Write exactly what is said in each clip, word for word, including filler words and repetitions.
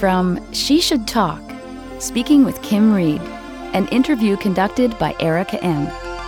from She Should Talk, Speaking with Kim Reed, an interview conducted by Erica M.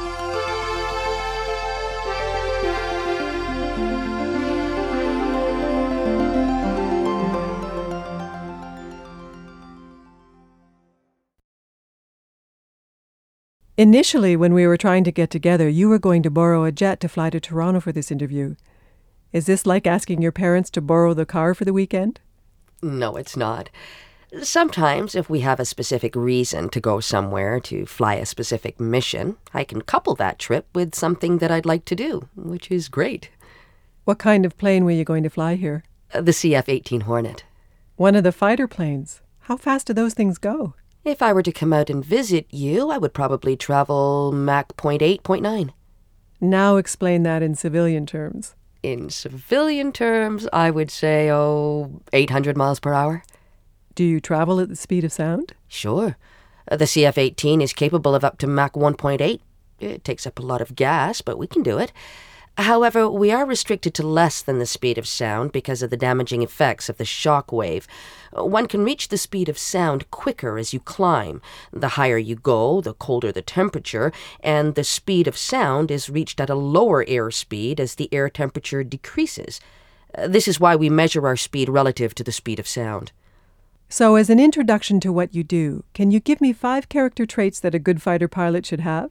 Initially, when we were trying to get together, you were going to borrow a jet to fly to Toronto for this interview. Is this like asking your parents to borrow the car for the weekend? No, it's not. Sometimes, if we have a specific reason to go somewhere to fly a specific mission, I can couple that trip with something that I'd like to do, which is great. What kind of plane were you going to fly here? Uh, the C F eighteen Hornet. One of the fighter planes. How fast do those things go? If I were to come out and visit you, I would probably travel Mach zero point eight, zero point nine. Now explain that in civilian terms. In civilian terms, I would say, oh, eight hundred miles per hour. Do you travel at the speed of sound? Sure. Uh, the C F eighteen is capable of up to Mach one point eight. It takes up a lot of gas, but we can do it. However, we are restricted to less than the speed of sound because of the damaging effects of the shock wave. One can reach the speed of sound quicker as you climb. The higher you go, the colder the temperature, and the speed of sound is reached at a lower air speed as the air temperature decreases. This is why we measure our speed relative to the speed of sound. So, as an introduction to what you do, can you give me five character traits that a good fighter pilot should have?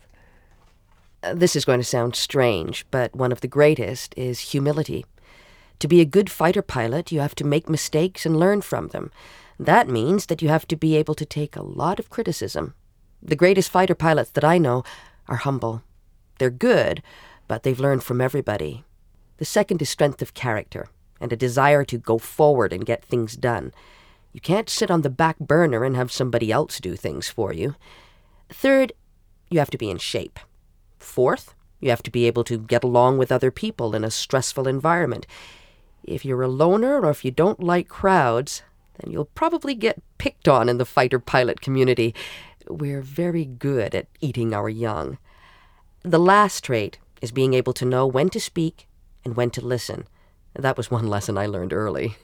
This is going to sound strange, but one of the greatest is humility. To be a good fighter pilot, you have to make mistakes and learn from them. That means that you have to be able to take a lot of criticism. The greatest fighter pilots that I know are humble. They're good, but they've learned from everybody. The second is strength of character and a desire to go forward and get things done. You can't sit on the back burner and have somebody else do things for you. Third, you have to be in shape. Fourth, you have to be able to get along with other people in a stressful environment. If you're a loner or if you don't like crowds, then you'll probably get picked on in the fighter pilot community. We're very good at eating our young. The last trait is being able to know when to speak and when to listen. That was one lesson I learned early.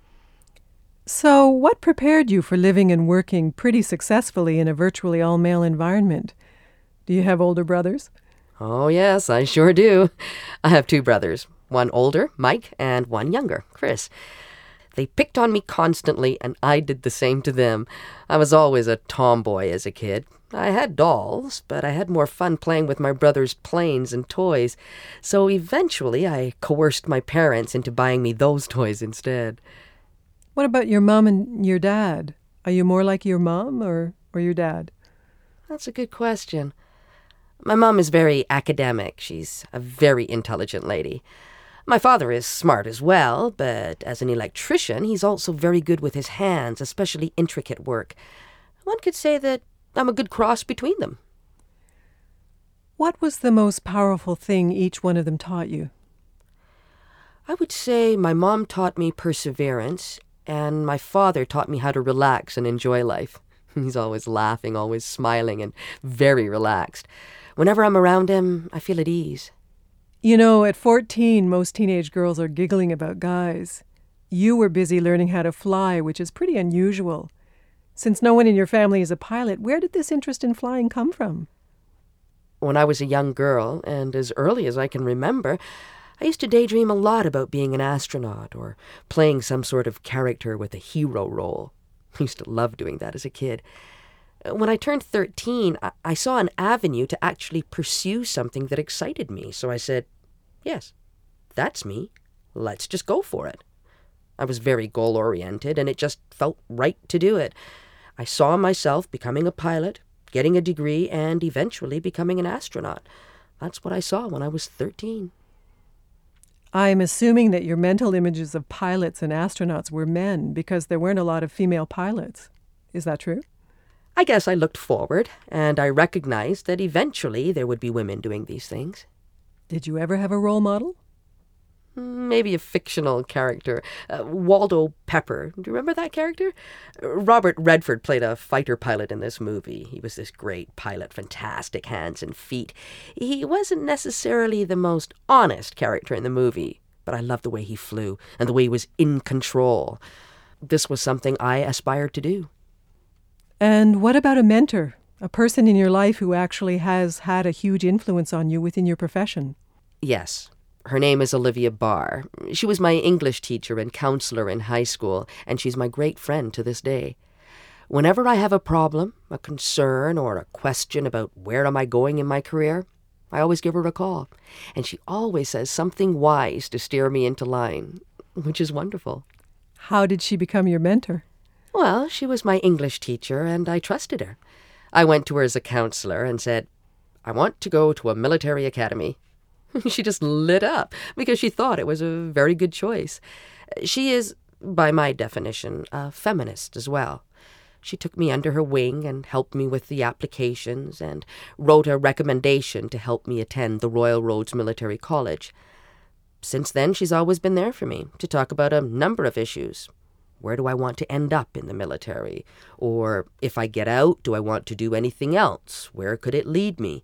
So, what prepared you for living and working pretty successfully in a virtually all-male environment? Do you have older brothers? Oh, yes, I sure do. I have two brothers, one older, Mike, and one younger, Chris. They picked on me constantly, and I did the same to them. I was always a tomboy as a kid. I had dolls, but I had more fun playing with my brother's planes and toys. So eventually I coerced my parents into buying me those toys instead. What about your mom and your dad? Are you more like your mom or, or your dad? That's a good question. My mom is very academic. She's a very intelligent lady. My father is smart as well, but as an electrician, he's also very good with his hands, especially intricate work. One could say that I'm a good cross between them. What was the most powerful thing each one of them taught you? I would say my mom taught me perseverance, and my father taught me how to relax and enjoy life. He's always laughing, always smiling, and very relaxed. Whenever I'm around him, I feel at ease. You know, at fourteen, most teenage girls are giggling about guys. You were busy learning how to fly, which is pretty unusual. Since no one in your family is a pilot, where did this interest in flying come from? When I was a young girl, and as early as I can remember, I used to daydream a lot about being an astronaut or playing some sort of character with a hero role. I used to love doing that as a kid. When I turned thirteen, I saw an avenue to actually pursue something that excited me. So I said, yes, that's me. Let's just go for it. I was very goal-oriented, and it just felt right to do it. I saw myself becoming a pilot, getting a degree, and eventually becoming an astronaut. That's what I saw when I was thirteen. I'm assuming that your mental images of pilots and astronauts were men because there weren't a lot of female pilots. Is that true? I guess I looked forward, and I recognized that eventually there would be women doing these things. Did you ever have a role model? Maybe a fictional character. Uh, Waldo Pepper. Do you remember that character? Robert Redford played a fighter pilot in this movie. He was this great pilot, fantastic hands and feet. He wasn't necessarily the most honest character in the movie, but I loved the way he flew and the way he was in control. This was something I aspired to do. And what about a mentor? A person in your life who actually has had a huge influence on you within your profession? Yes. Her name is Olivia Barr. She was my English teacher and counselor in high school, and she's my great friend to this day. Whenever I have a problem, a concern, or a question about where am I going in my career, I always give her a call, and she always says something wise to steer me into line, which is wonderful. How did she become your mentor? Well, she was my English teacher, and I trusted her. I went to her as a counselor and said, I want to go to a military academy. She just lit up because she thought it was a very good choice. She is, by my definition, a feminist as well. She took me under her wing and helped me with the applications and wrote a recommendation to help me attend the Royal Roads Military College. Since then, she's always been there for me to talk about a number of issues. Where do I want to end up in the military? Or if I get out, do I want to do anything else? Where could it lead me?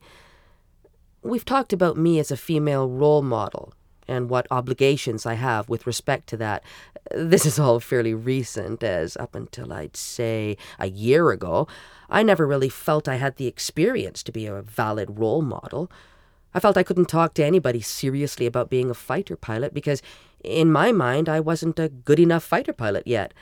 We've talked about me as a female role model and what obligations I have with respect to that. This is all fairly recent, as up until I'd say a year ago, I never really felt I had the experience to be a valid role model. I felt I couldn't talk to anybody seriously about being a fighter pilot because, in my mind, I wasn't a good enough fighter pilot yet.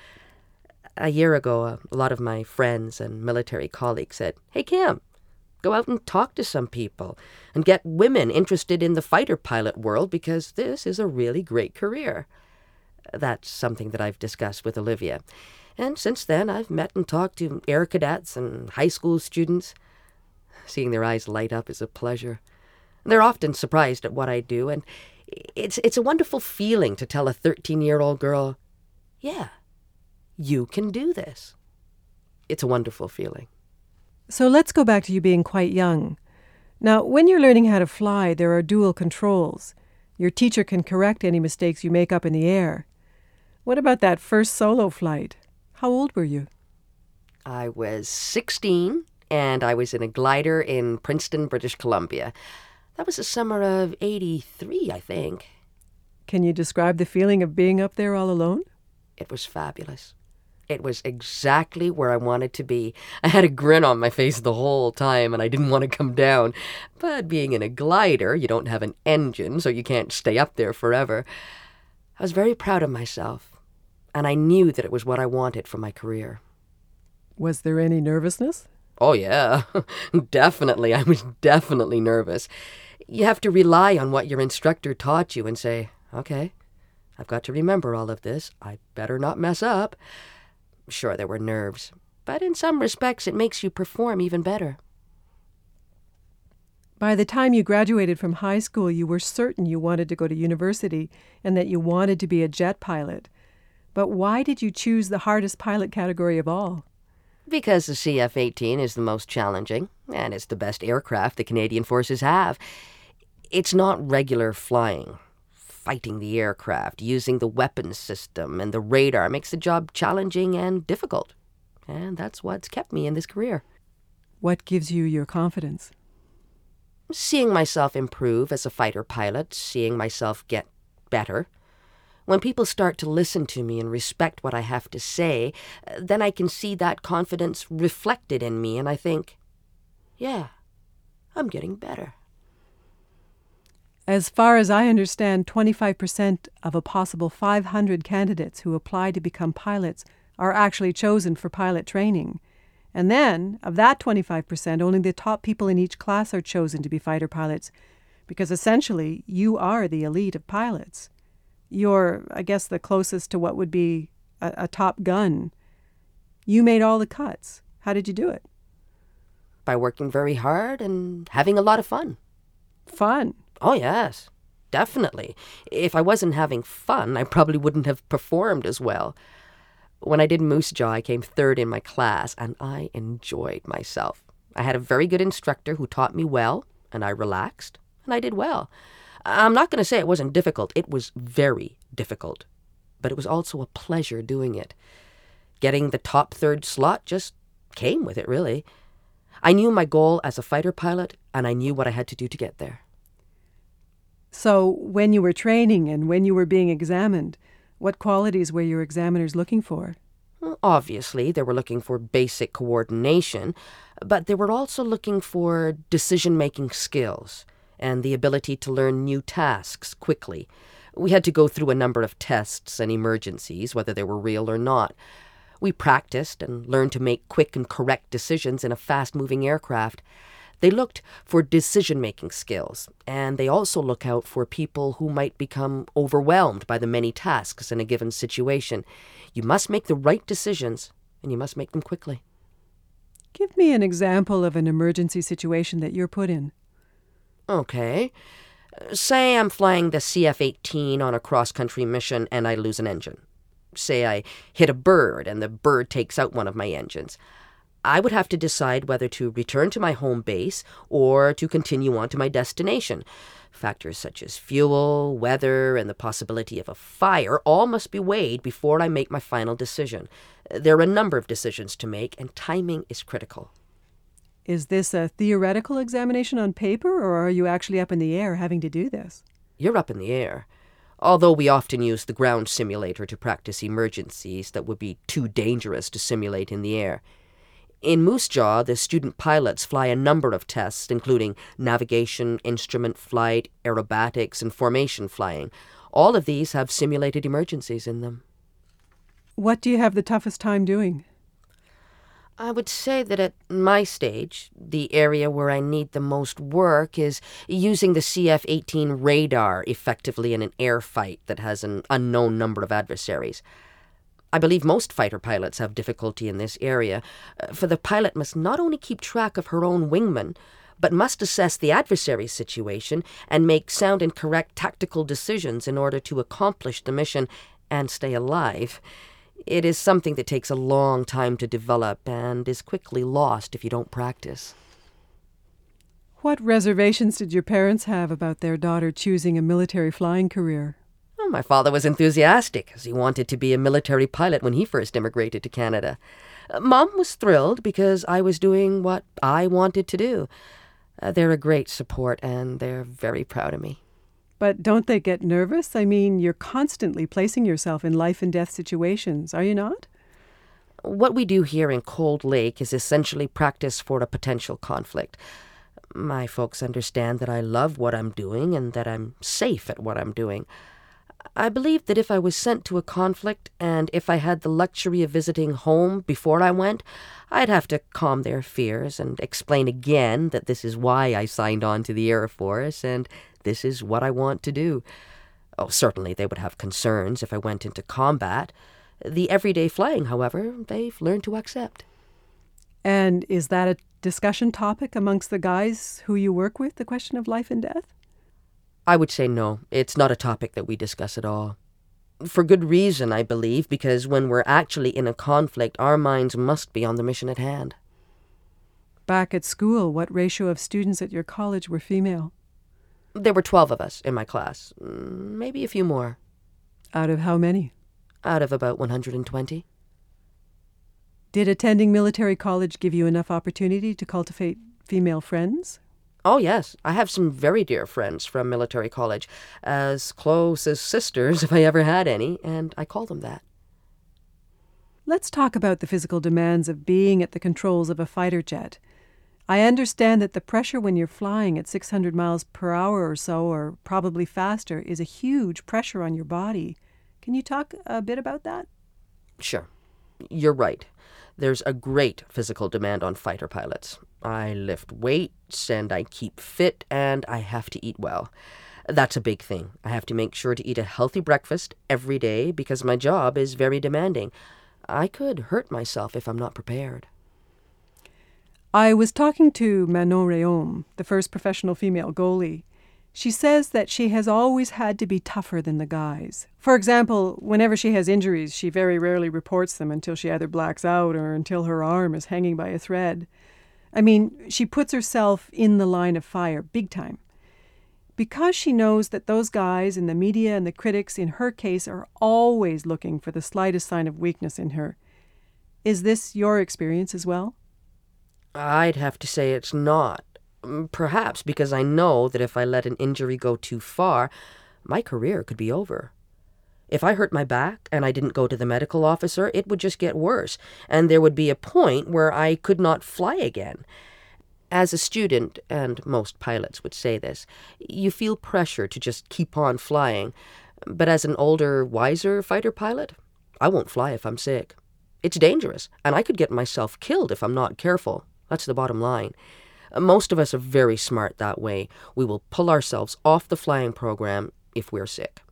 A year ago, a lot of my friends and military colleagues said, Hey, Kim, go out and talk to some people and get women interested in the fighter pilot world because this is a really great career. That's something that I've discussed with Olivia. And since then, I've met and talked to air cadets and high school students. Seeing their eyes light up is a pleasure. They're often surprised at what I do, and it's it's a wonderful feeling to tell a thirteen-year-old girl, yeah, you can do this. It's a wonderful feeling. So let's go back to you being quite young. Now, when you're learning how to fly, there are dual controls. Your teacher can correct any mistakes you make up in the air. What about that first solo flight? How old were you? I was sixteen, and I was in a glider in Princeton, British Columbia. That was the summer of eighty-three, I think. Can you describe the feeling of being up there all alone? It was fabulous. It was exactly where I wanted to be. I had a grin on my face the whole time, and I didn't want to come down. But being in a glider, you don't have an engine, so you can't stay up there forever. I was very proud of myself, and I knew that it was what I wanted for my career. Was there any nervousness? Oh, yeah. Definitely. I was definitely nervous. You have to rely on what your instructor taught you and say, okay, I've got to remember all of this. I better not mess up. Sure, there were nerves, but in some respects it makes you perform even better. By the time you graduated from high school, you were certain you wanted to go to university and that you wanted to be a jet pilot. But why did you choose the hardest pilot category of all? Because the C F eighteen is the most challenging, and it's the best aircraft the Canadian Forces have. It's not regular flying. Fighting the aircraft, using the weapons system and the radar makes the job challenging and difficult. And that's what's kept me in this career. What gives you your confidence? Seeing myself improve as a fighter pilot, seeing myself get better. When people start to listen to me and respect what I have to say, then I can see that confidence reflected in me, and I think, yeah, I'm getting better. As far as I understand, twenty-five percent of a possible five hundred candidates who apply to become pilots are actually chosen for pilot training. And then, of that twenty-five percent, only the top people in each class are chosen to be fighter pilots, because essentially you are the elite of pilots. You're, I guess, the closest to what would be a, a Top Gun. You made all the cuts. How did you do it? By working very hard and having a lot of fun. Fun? Oh, yes, definitely. If I wasn't having fun, I probably wouldn't have performed as well. When I did Moose Jaw, I came third in my class, and I enjoyed myself. I had a very good instructor who taught me well, and I relaxed, and I did well. I'm not going to say it wasn't difficult. It was very difficult. But it was also a pleasure doing it. Getting the top third slot just came with it, really. I knew my goal as a fighter pilot, and I knew what I had to do to get there. So when you were training and when you were being examined, what qualities were your examiners looking for? Well, obviously, they were looking for basic coordination, but they were also looking for decision-making skills and the ability to learn new tasks quickly. We had to go through a number of tests and emergencies, whether they were real or not. We practiced and learned to make quick and correct decisions in a fast-moving aircraft. They looked for decision-making skills, and they also look out for people who might become overwhelmed by the many tasks in a given situation. You must make the right decisions, and you must make them quickly. Give me an example of an emergency situation that you're put in. Okay. Say I'm flying the C F eighteen on a cross-country mission and I lose an engine. Say I hit a bird and the bird takes out one of my engines. I would have to decide whether to return to my home base or to continue on to my destination. Factors such as fuel, weather, and the possibility of a fire all must be weighed before I make my final decision. There are a number of decisions to make, and timing is critical. Is this a theoretical examination on paper, or are you actually up in the air having to do this? You're up in the air. Although we often use the ground simulator to practice emergencies that would be too dangerous to simulate in the air. In Moose Jaw, the student pilots fly a number of tests, including navigation, instrument flight, aerobatics, and formation flying. All of these have simulated emergencies in them. What do you have the toughest time doing? I would say that at my stage, the area where I need the most work is using the C F eighteen radar effectively in an air fight that has an unknown number of adversaries. I believe most fighter pilots have difficulty in this area, for the pilot must not only keep track of her own wingman, but must assess the adversary's situation and make sound and correct tactical decisions in order to accomplish the mission and stay alive. It is something that takes a long time to develop and is quickly lost if you don't practice. What reservations did your parents have about their daughter choosing a military flying career? Well, my father was enthusiastic, as he wanted to be a military pilot when he first immigrated to Canada. Uh, Mom was thrilled because I was doing what I wanted to do. Uh, they're a great support, and they're very proud of me. But don't they get nervous? I mean, you're constantly placing yourself in life and death situations, are you not? What we do here in Cold Lake is essentially practice for a potential conflict. My folks understand that I love what I'm doing and that I'm safe at what I'm doing. I believe that if I was sent to a conflict and if I had the luxury of visiting home before I went, I'd have to calm their fears and explain again that this is why I signed on to the Air Force and this is what I want to do. Oh, certainly they would have concerns if I went into combat. The everyday flying, however, they've learned to accept. And is that a discussion topic amongst the guys who you work with, the question of life and death? I would say no. It's not a topic that we discuss at all. For good reason, I believe, because when we're actually in a conflict, our minds must be on the mission at hand. Back at school, what ratio of students at your college were female? There were twelve of us in my class, maybe a few more. Out of how many? Out of about one hundred twenty. Did attending military college give you enough opportunity to cultivate female friends? Oh, yes. I have some very dear friends from military college, as close as sisters if I ever had any, and I call them that. Let's talk about the physical demands of being at the controls of a fighter jet. I understand that the pressure when you're flying at six hundred miles per hour or so, or probably faster, is a huge pressure on your body. Can you talk a bit about that? Sure. You're right. There's a great physical demand on fighter pilots. I lift weights, and I keep fit, and I have to eat well. That's a big thing. I have to make sure to eat a healthy breakfast every day because my job is very demanding. I could hurt myself if I'm not prepared. I was talking to Manon Rhéaume, the first professional female goalie. She says that she has always had to be tougher than the guys. For example, whenever she has injuries, she very rarely reports them until she either blacks out or until her arm is hanging by a thread. I mean, she puts herself in the line of fire, big time. Because she knows that those guys in the media and the critics, in her case, are always looking for the slightest sign of weakness in her. Is this your experience as well? I'd have to say it's not. Perhaps because I know that if I let an injury go too far, my career could be over. If I hurt my back and I didn't go to the medical officer, it would just get worse, and there would be a point where I could not fly again. As a student, and most pilots would say this, you feel pressure to just keep on flying. But as an older, wiser fighter pilot, I won't fly if I'm sick. It's dangerous, and I could get myself killed if I'm not careful. That's the bottom line. Most of us are very smart that way. We will pull ourselves off the flying program if we're sick.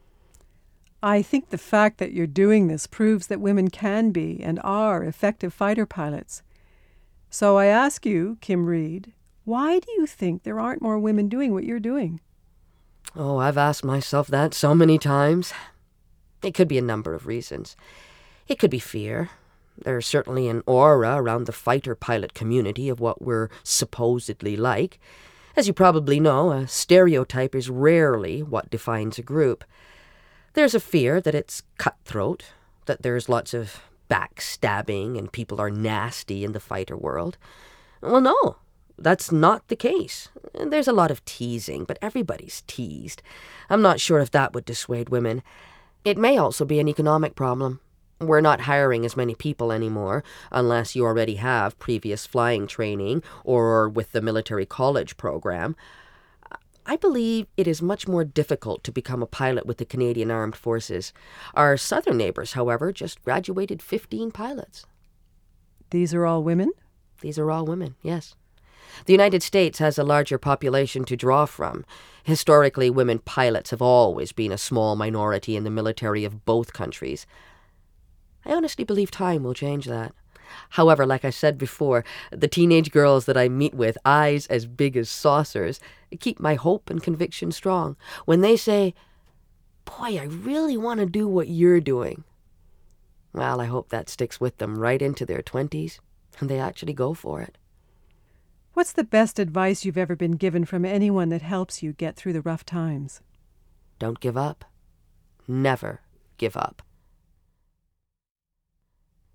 I think the fact that you're doing this proves that women can be and are effective fighter pilots. So I ask you, Kim Reid, why do you think there aren't more women doing what you're doing? Oh, I've asked myself that so many times. It could be a number of reasons. It could be fear. There's certainly an aura around the fighter pilot community of what we're supposedly like. As you probably know, a stereotype is rarely what defines a group. There's a fear that it's cutthroat, that there's lots of backstabbing and people are nasty in the fighter world. Well, no, that's not the case. There's a lot of teasing, but everybody's teased. I'm not sure if that would dissuade women. It may also be an economic problem. We're not hiring as many people anymore, unless you already have previous flying training or with the military college program. I believe it is much more difficult to become a pilot with the Canadian Armed Forces. Our southern neighbors, however, just graduated fifteen pilots. These are all women? These are all women, yes. The United States has a larger population to draw from. Historically, women pilots have always been a small minority in the military of both countries. I honestly believe time will change that. However, like I said before, the teenage girls that I meet with, eyes as big as saucers, keep my hope and conviction strong. When they say, "Boy, I really want to do what you're doing," well, I hope that sticks with them right into their twenties, and they actually go for it. What's the best advice you've ever been given from anyone that helps you get through the rough times? Don't give up. Never give up.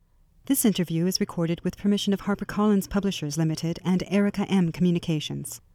This interview is recorded with permission of HarperCollins Publishers Limited and Erica M. Communications.